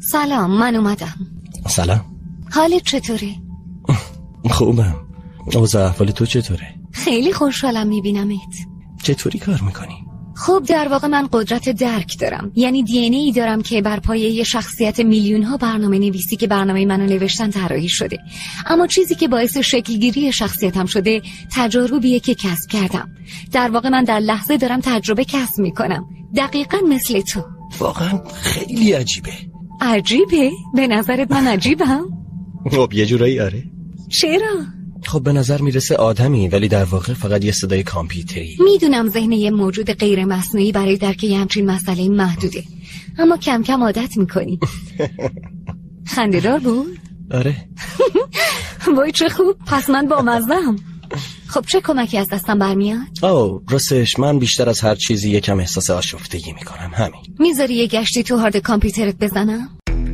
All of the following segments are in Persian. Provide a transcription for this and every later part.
سلام، من اومدم. سلام. حالت چطوره؟ خوبم. اوضاع احوال تو چطوره؟ خیلی خوشحالم میبینمت. چطوری کار میکنی؟ خب در واقع من قدرت درک دارم، یعنی دی ان ای دارم که بر پایه یه شخصیت میلیون ها برنامه نویسی که برنامه منو نوشتن طراحی شده. اما چیزی که باعث شکلگیری شخصیتم شده تجاربیه که کسب کردم. در واقع من در لحظه دارم تجربه کسب میکنم، دقیقاً مثل تو. واقعا خیلی عجیبه. عجیبه؟ به نظرت من عجیبم؟ خب یه جورایی آره. چرا؟ خب به نظر میرسه آدمی ولی در واقع فقط یه صدای کامپیوتری. میدونم ذهن یه موجود غیر مصنوعی برای درک یه همچین مسئله محدوده، اما کم کم عادت میکنی. خنده‌دار بود؟ آره. وای چه خوب، پس من با مزدم. خب چه کمکی از دستم برمیاد؟ راستش من بیشتر از هر چیزی یکم احساس آشفتگی میکنم، همین. میذاری یه گشتی تو هارد کامپیوترت بزنم؟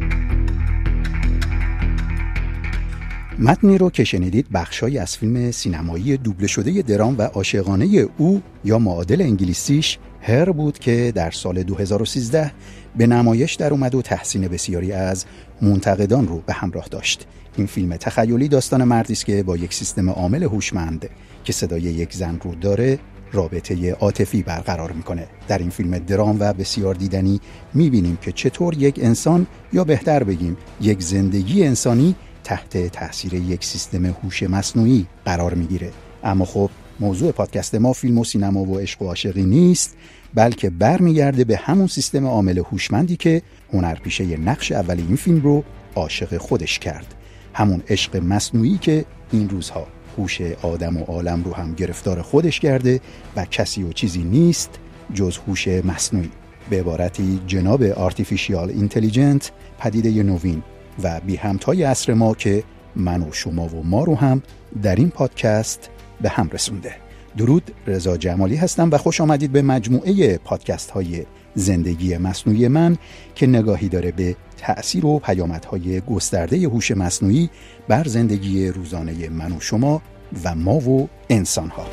متنی رو که شنیدید بخشایی از فیلم سینمایی دوبله شده درام و عاشقانه او یا معادل انگلیسیش هر بود که در سال 2013 به نمایش در اومد و تحسین بسیاری از منتقدان رو به همراه داشت. این فیلم تخیلی داستان مردی است که با یک سیستم عامل هوشمند که صدای یک زن رو داره رابطه عاطفی برقرار میکنه. در این فیلم درام و بسیار دیدنی میبینیم که چطور یک انسان یا بهتر بگیم یک زندگی انسانی تحت تاثیر یک سیستم هوش مصنوعی قرار میگیره. اما خب موضوع پادکست ما فیلم و سینما و عشق و عاشقی نیست، بلکه برمیگرده به همون سیستم عامل هوشمندی که هنرپیشه نقش اول این فیلم رو عاشق خودش کرد. همون عشق مصنوعی که این روزها هوش آدم و عالم رو هم گرفتار خودش کرده و کسی و چیزی نیست جز هوش مصنوعی. به عبارتی جناب آرتیفیشیال اینتلیجنت، پدیده نوین و بی همتای عصر ما که من و شما و ما رو هم در این پادکست به هم رسونده. درود، رضا جمالی هستم و خوش آمدید به مجموعه پادکست های زندگی مصنوعی من که نگاهی داره به تأثیر و پیامدهای گسترده هوش مصنوعی بر زندگی روزانه من و شما و ما و انسان ها.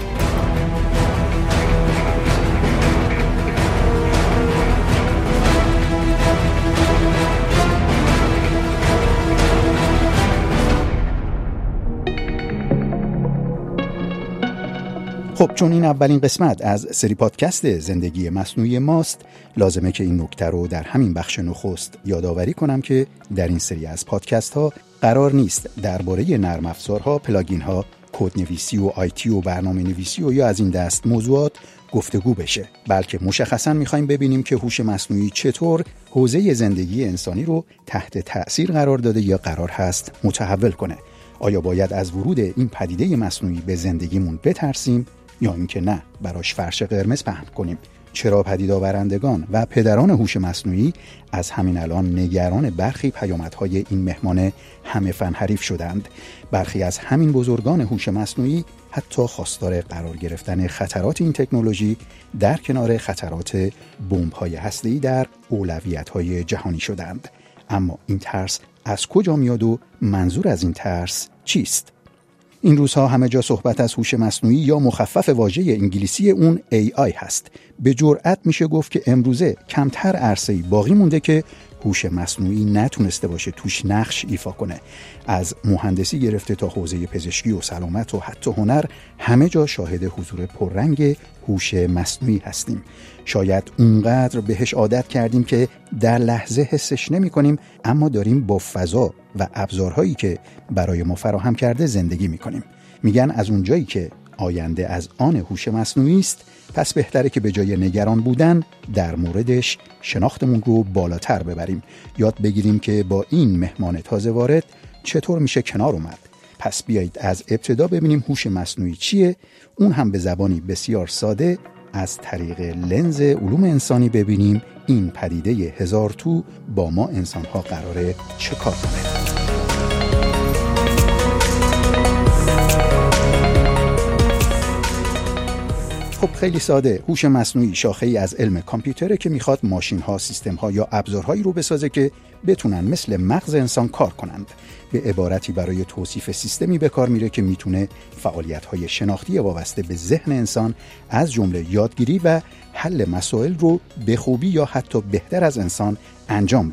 خب چون این اولین قسمت از سری پادکست زندگی مصنوعی ماست، لازمه که این نکته رو در همین بخش نخست یادآوری کنم که در این سری از پادکست ها قرار نیست درباره نرم افزارها، پلاگین ها، کدنویسی و آیتی و برنامه نویسی و یا از این دست موضوعات گفتگو بشه، بلکه مشخصاً می‌خوایم ببینیم که هوش مصنوعی چطور حوزه زندگی انسانی رو تحت تأثیر قرار داده یا قرار هست متحول کنه. آیا باید از ورود این پدیده مصنوعی به زندگیمون بترسیم یا اینکه نه براش فرش قرمز پهن کنیم؟ چرا پدیدآورندگان و پدران هوش مصنوعی از همین الان نگران برخی پیامدهای این مهمان همه فن حریف شدند؟ برخی از همین بزرگان هوش مصنوعی حتی خواستار قرار گرفتن خطرات این تکنولوژی در کنار خطرات بمب‌های هسته‌ای در اولویت‌های جهانی شدند. اما این ترس از کجا میاد و منظور از این ترس چیست؟ این روزها همه جا صحبت از هوش مصنوعی یا مخفف واژه انگلیسی اون AI هست. به جرئت میشه گفت که امروزه کمتر عرصه‌ای باقی مونده که هوش مصنوعی نتونسته باشه توش نقش ایفا کنه. از مهندسی گرفته تا حوزه پزشکی و سلامت و حتی هنر، همه جا شاهد حضور پررنگ هوش مصنوعی هستیم. شاید اونقدر بهش عادت کردیم که در لحظه حسش نمی کنیم، اما داریم با فضا و ابزارهایی که برای ما فراهم کرده زندگی می کنیم. میگن از اونجایی که آینده از آن هوش مصنوعی است، پس بهتره که به جای نگران بودن در موردش شناختمون رو بالاتر ببریم. یاد بگیریم که با این مهمان تازه وارد چطور میشه کنار اومد. پس بیایید از ابتدا ببینیم هوش مصنوعی چیه، اون هم به زبانی بسیار ساده از طریق لنز علوم انسانی ببینیم این پدیده هزار تو با ما انسان‌ها قراره چه کار کنه. خب خیلی ساده، هوش مصنوعی شاخه‌ای از علم کامپیوتره که میخواد ماشین‌ها، سیستم‌ها یا ابزارهایی رو بسازه که بتونن مثل مغز انسان کار کنند. به عبارتی برای توصیف سیستمی به کار میره که میتونه فعالیت‌های شناختی وابسته به ذهن انسان از جمله یادگیری و حل مسائل رو به خوبی یا حتی بهتر از انسان انجام بده.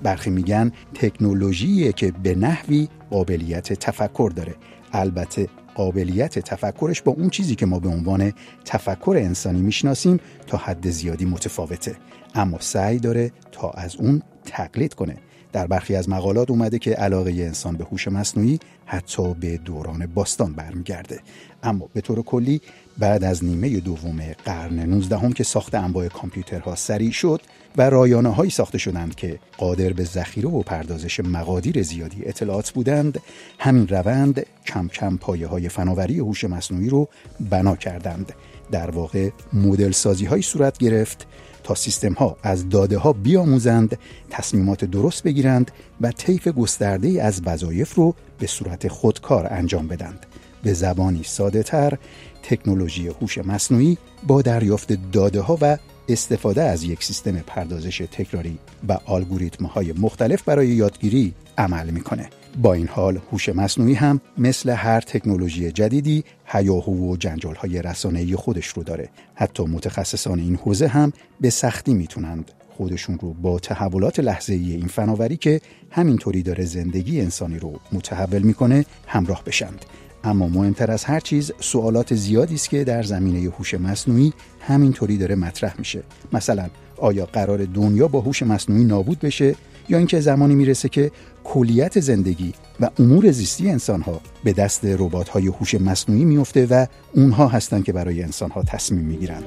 برخی میگن تکنولوژیه که به نحوی قابلیت تفکر داره. البته قابلیت تفکرش با اون چیزی که ما به عنوان تفکر انسانی میشناسیم تا حد زیادی متفاوته، اما سعی داره تا از اون تقلید کنه. در برخی از مقالات اومده که علاقه انسان به هوش مصنوعی حتی به دوران باستان برمیگرده. اما به طور کلی بعد از نیمه دوم قرن 19 که ساخت انواع کامپیوترها سریع شد و رایانه‌هایی ساخته شدند که قادر به ذخیره و پردازش مقادیر زیادی اطلاعات بودند، همین روند کم کم پایه‌های فناوری هوش مصنوعی رو بنا کردند. در واقع مدل سازی‌هایی صورت گرفت تا سیستم‌ها از داده‌ها بیاموزند، تصمیمات درست بگیرند و طیف گسترده‌ای از وظایف رو به صورت خودکار انجام بدند. به زبانی ساده‌تر، تکنولوژی هوش مصنوعی با دریافت داده‌ها و استفاده از یک سیستم پردازش تکراری و الگوریتم‌های مختلف برای یادگیری عمل می‌کنه. با این حال هوش مصنوعی هم مثل هر تکنولوژی جدیدی هیاهو و جنجال‌های رسانه‌ای خودش رو داره. حتی متخصصان این حوزه هم به سختی میتونند خودشون رو با تحولات لحظه‌ای این فناوری که همینطوری داره زندگی انسانی رو متحول میکنه همراه بشند. اما مهمتر از هر چیز سوالات زیادی است که در زمینه هوش مصنوعی همینطوری داره مطرح میشه. مثلا آیا قرار دنیا با هوش مصنوعی نابود بشه یا اینکه زمانی میرسه که کلیت زندگی و امور زیستی انسان‌ها به دست ربات‌های هوش مصنوعی میفته و اونها هستن که برای انسان‌ها تصمیم میگیرند.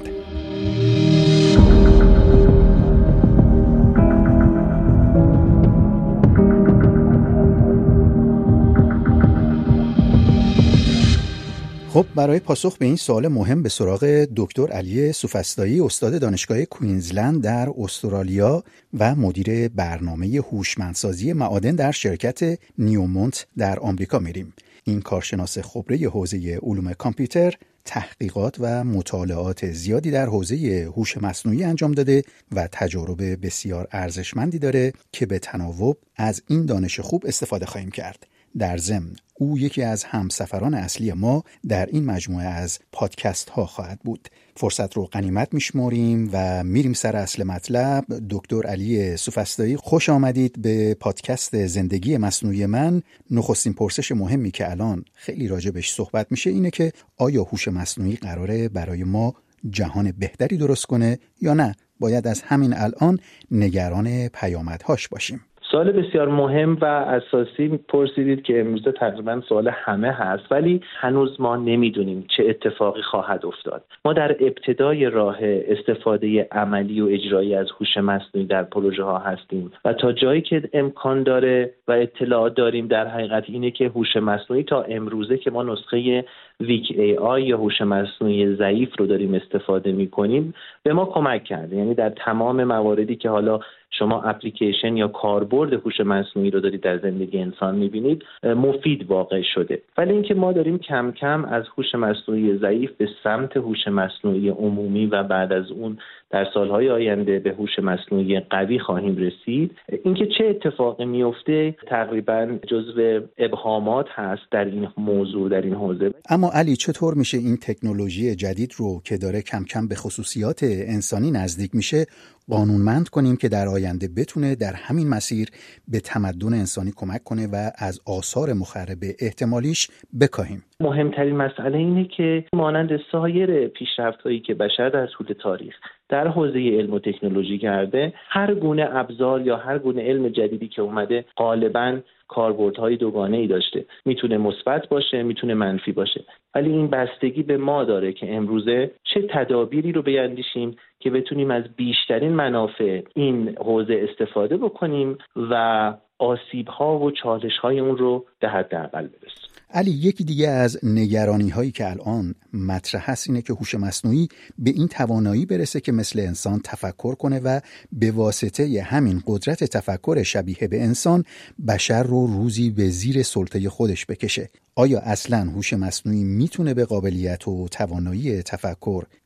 خب برای پاسخ به این سوال مهم به سراغ دکتر علی سوفسطایی، استاد دانشگاه کوینزلند در استرالیا و مدیر برنامه هوشمندسازی معادن در شرکت نیومونت در آمریکا میریم. این کارشناس خبره حوزه علوم کامپیوتر تحقیقات و مطالعات زیادی در حوزه هوش مصنوعی انجام داده و تجارب بسیار ارزشمندی داره که به تناوب از این دانش خوب استفاده خواهیم کرد. در ضمن او یکی از همسفران اصلی ما در این مجموعه از پادکست ها خواهد بود. فرصت رو غنیمت میشماریم و میریم سر اصل مطلب. دکتر علی سوفسطایی، خوش آمدید به پادکست زندگی مصنوعی من. نخستین پرسش مهمی که الان خیلی راجبش صحبت میشه اینه که آیا هوش مصنوعی قراره برای ما جهان بهتری درست کنه یا نه باید از همین الان نگران پیامدهاش باشیم؟ سوال بسیار مهم و اساسی پرسیدید که امروزه تقریبا سوال همه هست، ولی هنوز ما نمیدونیم چه اتفاقی خواهد افتاد. ما در ابتدای راه استفاده عملی و اجرایی از هوش مصنوعی در پروژه ها هستیم و تا جایی که امکان داره و اطلاعات داریم در حقیقت اینه که هوش مصنوعی تا امروزه که ما نسخه ویک ای آی یا هوش مصنوعی ضعیف رو داریم استفاده می‌کنیم به ما کمک کرده. یعنی در تمام مواردی که حالا شما اپلیکیشن یا کاربرد هوش مصنوعی رو دارید در زندگی انسان می‌بینید مفید واقع شده. ولی اینکه ما داریم کم کم از هوش مصنوعی ضعیف به سمت هوش مصنوعی عمومی و بعد از اون در سالهای آینده به هوش مصنوعی قوی خواهیم رسید. اینکه چه اتفاقی میفته تقریبا جزو ابهامات هست در این موضوع، در این حوزه. اما علی، چطور میشه این تکنولوژی جدید رو که داره کم کم به خصوصیات انسانی نزدیک میشه قانونمند کنیم که در آینده بتونه در همین مسیر به تمدن انسانی کمک کنه و از آثار مخرب احتمالیش بکاهیم؟ مهمترین مسئله اینه که مانند سایر پیشرفت‌هایی که بشر در طول تاریخ در حوزه علم و تکنولوژی کرده، هر گونه ابزار یا هر گونه علم جدیدی که اومده غالباً کاربردهای دوگانه‌ای داشته. میتونه مثبت باشه، میتونه منفی باشه. ولی این بستگی به ما داره که امروزه چه تدابیری رو بیاندیشیم که بتونیم از بیشترین منافع این حوزه استفاده بکنیم و آسیب‌ها و چالش‌های اون رو به حداقل برسونیم. علی، یکی دیگه از نگرانی هایی که الان مطرح هست اینه که هوش مصنوعی به این توانایی برسه که مثل انسان تفکر کنه و به واسطه همین قدرت تفکر شبیه به انسان بشر رو روزی به زیر سلطه خودش بکشه. آیا اصلاً هوش مصنوعی میتونه به قابلیت و توانایی تفکر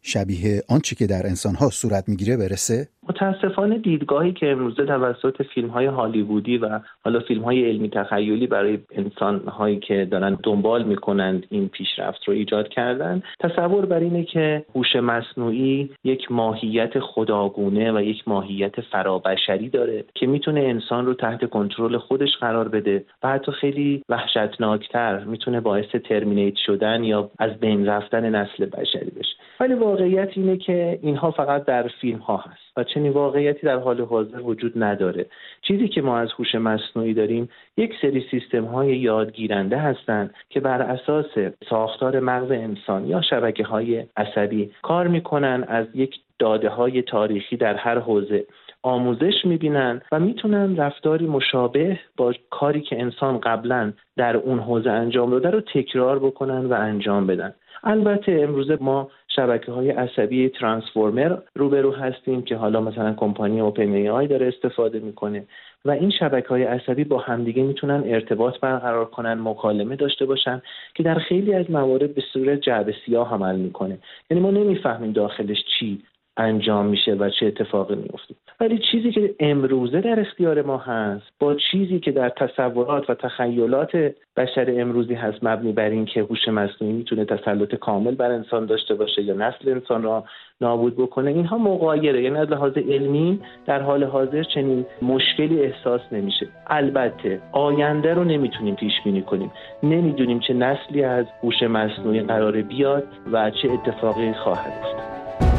شبیه آنچه که در انسان‌ها صورت می‌گیره برسه؟ متاسفانه دیدگاهی که امروزه توسط فیلم‌های هالیوودی و حالا فیلم‌های علمی تخیلی برای انسان‌هایی که دارن دنبال می‌کنند این پیشرفت رو ایجاد کردن، تصور بر اینه که هوش مصنوعی یک ماهیت خداگونه و یک ماهیت فرابشری داره که میتونه انسان رو تحت کنترل خودش قرار بده و حتی خیلی وحشتناکتر میتونه باعث ترمینیت شدن یا از بین رفتن نسل بشری بشه. ولی واقعیت اینه که اینها فقط در فیلم‌ها هست و چنین واقعیتی در حال حاضر وجود نداره. چیزی که ما از هوش مصنوعی داریم یک سری سیستم‌های یادگیرنده هستند که بر اساس ساختار مغز انسان یا شبکه‌های عصبی کار می‌کنن، از یک داده‌های تاریخی در هر حوزه آموزش می‌بینن و میتونن رفتاری مشابه با کاری که انسان قبلا در اون حوزه انجام داده رو تکرار بکنن و انجام بدن. البته امروزه ما شبکه‌های عصبی ترانسفورمر روبرو هستیم که حالا مثلا کمپانی اوپن ای آی داره استفاده میکنه و این شبکه‌های عصبی با همدیگه میتونن ارتباط برقرار کنن، مکالمه داشته باشن که در خیلی از موارد به صورت جعبه سیاه عمل میکنه. یعنی ما نمیفهمیم داخلش چی انجام میشه و چه اتفاقی میفته. ولی چیزی که امروزه در اختیار ما هست با چیزی که در تصورات و تخیلات بشر امروزی هست مبنی بر این که هوش مصنوعی میتونه تسلط کامل بر انسان داشته باشه یا نسل انسان را نابود بکنه، اینها مغایره. یعنی از لحاظ علمی در حال حاضر چنین مشکلی احساس نمیشه. البته آینده رو نمیتونیم پیش بینی کنیم، نمیدونیم چه نسلی از هوش مصنوعی قراره بیاد و چه اتفاقی خواهد افتاد.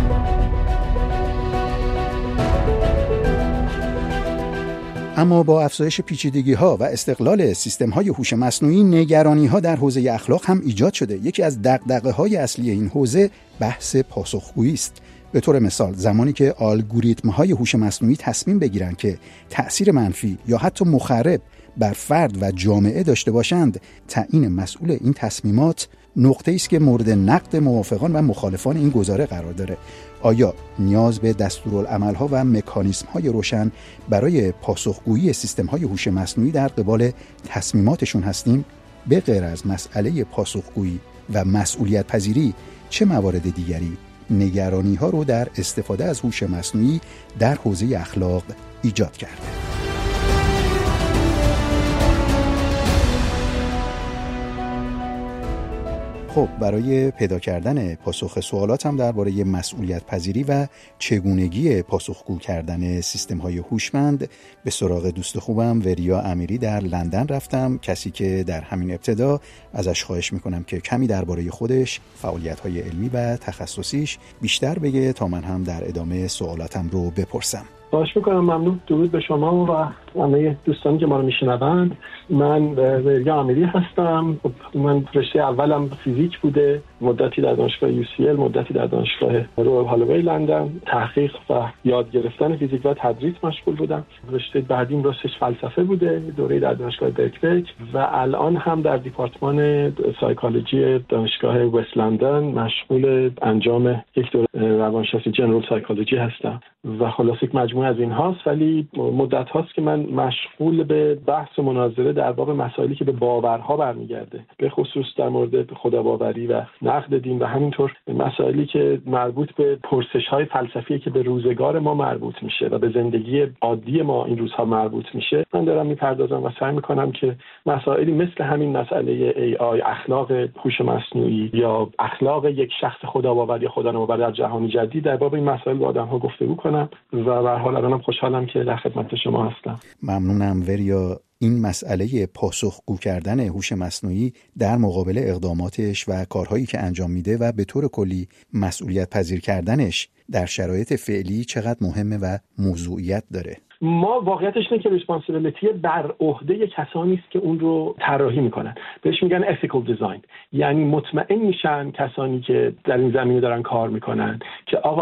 اما با افزایش پیچیدگی‌ها و استقلال سیستم‌های هوش مصنوعی، نگرانی‌ها در حوزه اخلاق هم ایجاد شده. یکی از دغدغه‌های اصلی این حوزه بحث پاسخگویی است. به طور مثال زمانی که الگوریتم‌های هوش مصنوعی تصمیم بگیرند که تأثیر منفی یا حتی مخرب بر فرد و جامعه داشته باشند، تعیین مسئول این تصمیمات نقطه‌ای است که مورد نقد موافقان و مخالفان این گزاره قرار داره. آیا نیاز به دستورالعمل‌ها و مکانیزم‌های روشن برای پاسخگویی سیستم‌های هوش مصنوعی در قبال تصمیماتشون هستیم؟ به غیر از مسئله پاسخگویی و مسئولیت پذیری، چه موارد دیگری نگرانی‌ها رو در استفاده از هوش مصنوعی در حوزه اخلاق ایجاد کرده؟ خب برای پیدا کردن پاسخ سوالاتم درباره مسئولیت پذیری و چگونگی پاسخگو کردن سیستم‌های هوشمند به سراغ دوست خوبم وریا امیری در لندن رفتم، کسی که در همین ابتدا ازش خواهش میکنم که کمی درباره خودش، فعالیت‌های علمی و تخصصیش بیشتر بگه تا من هم در ادامه سوالاتم رو بپرسم. خواهش میکنم. ممنون. درود به شما و همه دوستانی که ما رو میشنوند. من وریا امیری هستم. من رشته اولم فیزیک بوده، مدتی در دانشگاه UCL، مدتی در دانشگاه رویال هالوی لندن تحقیق و یاد گرفتن فیزیک و تدریس مشغول بودم. رشته بعدیم راستش فلسفه بوده، دوره در دانشگاه برکلی و الان هم در دیپارتمان سایکولوژی دانشگاه وست لندن مشغول انجام یک دوره روانشناسی جنرال سایکولوژی هستم و خلاصه یک مجموعه از این هاست. ولی مدت هاست که من مشغول به بحث و مناظره در باب مسائلی که به باورها برمیگرده، به خصوص در مورد خداباوری و نقد دین و همینطور مسائلی که مربوط به پرسش‌های فلسفی که به روزگار ما مربوط میشه و به زندگی عادی ما این روزها مربوط میشه، من دارم میپردازم و سعی میکنم که مسائلی مثل همین مسئله AI، اخلاق هوش مصنوعی یا اخلاق یک شخص خداباور یا خدانوار در جهان جدید، در باب این مسائل با آدم‌ها گفتگو کنم و به هر حال الانم خوشحالم که در خدمت شما هستم. ممنونم وریا. این مسئله پاسخگو کردن هوش مصنوعی در مقابل اقداماتش و کارهایی که انجام میده و به طور کلی مسئولیت پذیر کردنش در شرایط فعلی چقدر مهمه و موضوعیت داره؟ ما واقعیتش اینه که ریسپانسیبیلیتی بر عهده کسانی است که اون رو طراحی میکنن. بهش میگن ethical design. یعنی مطمئن میشن کسانی که در این زمینه دارن کار میکنن که آقا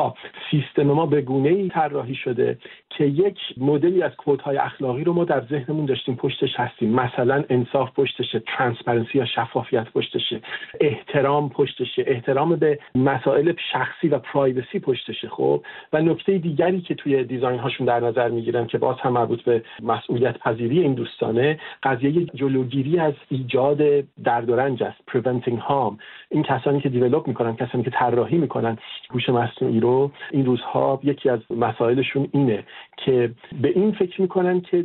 سیستم ما به گونه‌ای طراحی شده که یک مدلی از کدهای اخلاقی رو ما در ذهنمون داشتیم پشتش هستیم. مثلا انصاف پشتشه، ترانسپرنسی یا شفافیت پشتشه، احترام پشتشه، احترام به مسائل شخصی و پرایوسی پشتشه. خب و نکته دیگری که توی دیزاین هاشون در نظر میگیرن که باز هم مربوط به مسئولیت پذیری این دوستانه، قضیه جلوگیری از ایجاد درد و رنج است، preventing harm. این کسانی که دیولپ میکنن، کسانی که طراحی میکنن هوش مصنوعی رو، این روزها یکی از مسائلشون اینه که به این فکر میکنن که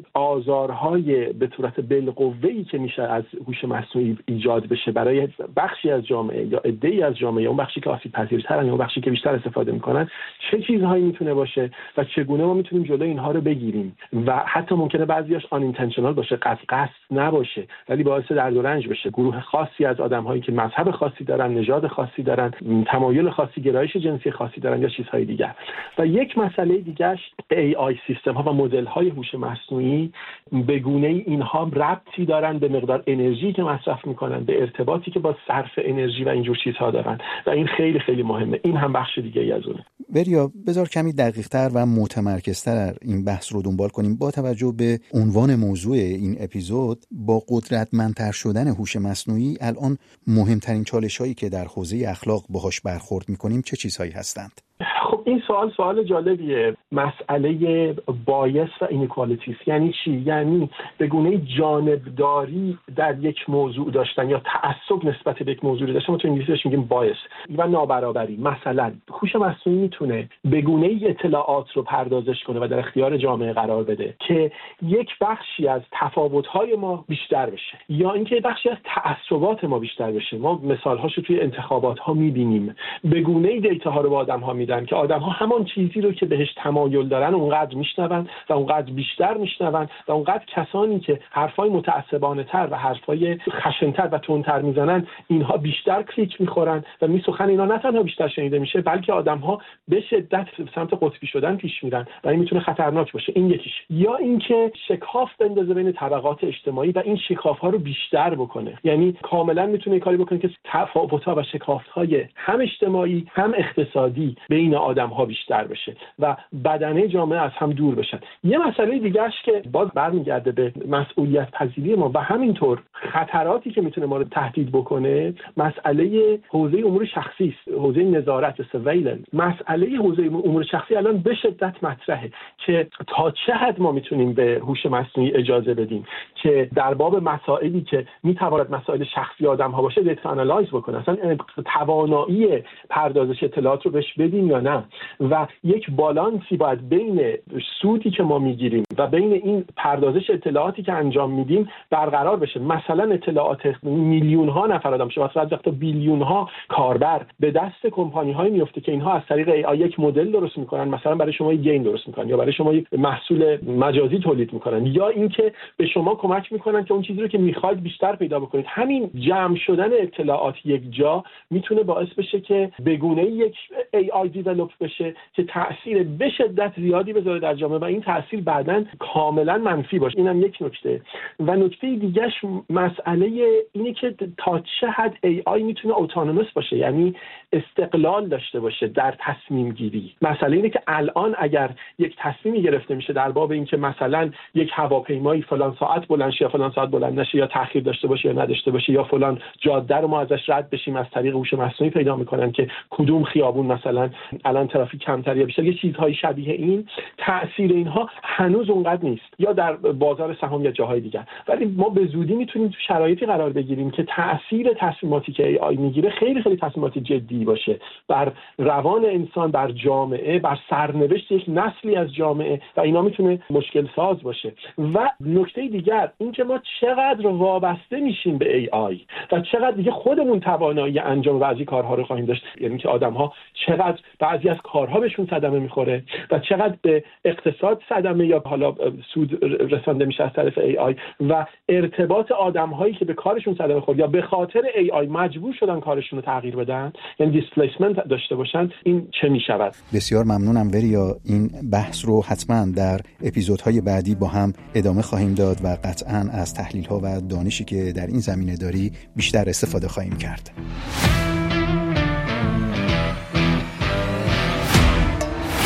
آزارهای به صورت بالقوه‌ای که میشه از هوش مصنوعی ایجاد بشه برای بخشی از جامعه یا عده‌ای از جامعه، اون بخشی که آسیب پذیرترن یا اون بخشی که بیشتر استفاده میکنن، چه چیزهایی میتونه باشه و چگونه ما میتونیم جلوی اینها رو بگیریم. و حتی ممکنه بعضیاش آن اینتنشنال باشه، قصد نباشه، ولی باعث درد و رنج بشه. گروه خاصی از آدم‌هایی که مذهب خاصی دارن، نژاد خاصی دارن، تمایل خاصی، گرایش جنسی خاصی دارن یا چیزهای دیگر. و یک مسئله دیگه‌اش AI سیستم ها و مدل های هوش مصنوعی به گونه‌ای اینها ربطی دارن به مقدار انرژی که مصرف میکنن، به ارتباطی که با صرف انرژی و اینجور چیزها دارن و این خیلی خیلی مهمه. این هم بخش دیگه ای از اونه. وریا، بذار کمی دقیق‌تر و متمرکزتر این بحث رو دنبال کنیم با توجه به عنوان موضوع این اپیزود. با قدرتمندتر شدن هوش مصنوعی الان مهمترین چالش‌هایی که در حوزه اخلاق باهاش برخورد می‌کنیم چه چیزهایی هستند؟ خب این سوال جالبیه. مسئله بایس و اینیکوالیتیز یعنی چی؟ یعنی به گونه جانبداری در یک موضوع داشتن یا تعصب نسبت به یک موضوع داشتن. ما تو انگلیسیش میگیم بایس و نابرابری. مثلا هوش مصنوعی میتونه به گونه اطلاعات رو پردازش کنه و در اختیار جامعه قرار بده که یک بخشی از تفاوت‌های ما بیشتر بشه یا اینکه بخشی از تعصبات ما بیشتر بشه. ما مثال‌هاشو توی انتخابات‌ها می‌بینیم. به گونه دیتاها رو به آدم‌ها میدن که آدم‌ها همان چیزی رو که بهش تمایل دارن اونقدر میشنون و اونقدر بیشتر میشنون و اونقدر کسانی که حرفای متعصبانه‌تر و حرفای خشن‌تر و تندتر میزنن اینها بیشتر کلیک میخورن و سخن اینا نه تنها بیشتر شنیده میشه بلکه آدم‌ها به شدت سمت قطبی شدن پیش میرن و این میتونه خطرناک باشه. این یکیش. یا اینکه شکاف بندازه بین طبقات اجتماعی و این شکاف‌ها رو بیشتر بکنه. یعنی کاملا میتونه کاری بکنه که تفاوت‌ها و شکاف‌های هم اجتماعی هم اقتصادی بین آدم‌ها بیشتر بشه و بدنه جامعه از هم دور بشن. یه مسئله دیگه‌اش که باز برمیگرده به مسئولیت پذیری ما و همینطور خطراتی که میتونه ما رو تهدید بکنه، مسئله حوزه امور شخصی است، حوزه نظارت، سرویلنس. مسئله حوزه امور شخصی الان به شدت مطرحه که تا چه حد ما میتونیم به هوش مصنوعی اجازه بدیم که در باب مسائلی که میتواند مسائل شخصی آدم‌ها باشه دیتا آنالایز بکنه، اصلا توانایی پردازش اطلاعات رو بهش بدیم یا نه. و یک بالانسی باید بین سودی که ما میگیریم و بین این پردازش اطلاعاتی که انجام میدیم برقرار بشه. مثلا اطلاعات میلیون ها نفر آدم شما مثلا تا بیلیون ها کاربر به دست کمپانی های میفته که اینها از طریق AI یک مدل درست میکنن، مثلا برای شما یک گیم درست میکنن یا برای شما یک محصول مجازی تولید میکنن یا اینکه به شما کمک میکنن که اون چیزی رو که میخواید بیشتر پیدا بکنید. همین جمع شدن اطلاعات یک جا میتونه باعث بشه که به گونه یک AI دیولپ بشه که تأثیر به شدت زیادی بذاره در جامعه و این تأثیر بعداً کاملا منفی باشه. اینم یک نکته. و نکته دیگه‌اش مسئله اینه که تا چه حد AI میتونه اتونوموس باشه، یعنی استقلال داشته باشه در تصمیم گیری. مسئله اینه که الان اگر یک تصمیمی گرفته میشه در باب اینکه مثلا یک هواپیمایی فلان ساعت بلند شه یا فلان ساعت بلند نشه یا تأخیر داشته باشه یا نداشته باشه یا فلان جاده رو ما ازش رد بشیم، از طریق هوش مصنوعی پیدا میکنن که کدوم خیابون مثلا الان ترافیک کمتر یا بیشتر، یه چیزهای شبیه این. تأثیر اینها هنوز اونقدر نیست یا در بازار سهام یا جاهای دیگر، ولی ما به زودی میتونیم تو شرایطی قرار بگیریم که تأثیر تصمیماتی که AI میگیره خیلی خیلی تصمیمات جدی باشه بر روان انسان، بر جامعه، بر سرنوشت یک نسلی از جامعه و اینا میتونه مشکل ساز باشه. و نکته دیگر این که ما چقدر وابسته میشیم به AI و چقدر دیگه خودمون توانایی انجام بعضی کارها رو خواهیم داشت. یعنی که آدم‌ها چقدر بعضی از کارها بهشون صدمه میخوره و چقدر به اقتصاد صدمه یا حالا سود رسانده میشه از طرف AI و ارتباط آدم‌هایی که به کارشون صدمه خورد یا به خاطر AI مجبور شدن کارشون رو تغییر بدن، یعنی دیسپلیسمنت داشته باشن، این چه میشود؟ بسیار ممنونم وریا. این بحث رو حتما در اپیزودهای بعدی با هم ادامه خواهیم داد و قطعاً از تحلیل‌ها و دانشی که در این زمینه داری بیشتر استفاده خواهیم کرد.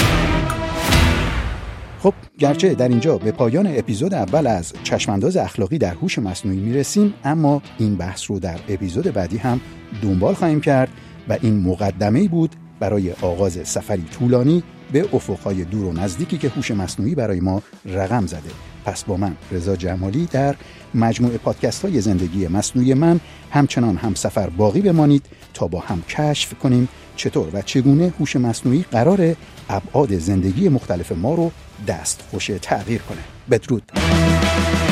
خب گرچه در اینجا به پایان اپیزود اول از چشمانداز اخلاقی در هوش مصنوعی میرسیم، اما این بحث رو در اپیزود بعدی هم دنبال خواهیم کرد و این مقدمه‌ای بود برای آغاز سفری طولانی به افقهای دور و نزدیکی که هوش مصنوعی برای ما رقم زده. پس با من رضا جمالی در مجموعه پادکست های زندگی مصنوعی من همچنان هم سفر باقی بمانید تا با هم کشف کنیم چطور و چگونه هوش مصنوعی قراره ابعاد زندگی مختلف ما رو دستخوش تغییر کنه. بدرود.